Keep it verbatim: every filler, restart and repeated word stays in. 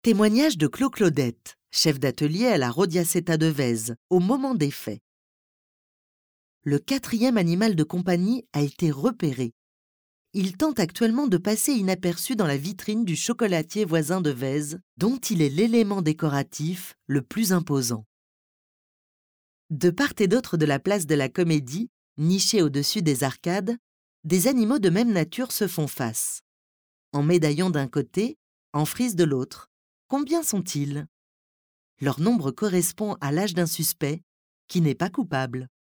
Témoignage de Clos Claudette, chef d'atelier à la Rodiaceta de Vèze, au moment des faits. Le quatrième animal de compagnie a été repéré. Il tente actuellement de passer inaperçu dans la vitrine du chocolatier voisin de Vèze, dont il est l'élément décoratif le plus imposant. De part et d'autre de la place de la Comédie, nichée au-dessus des arcades, des animaux de même nature se font face. En médaillon d'un côté, en frise de l'autre. Combien sont-ils? Leur nombre correspond à l'âge d'un suspect qui n'est pas coupable.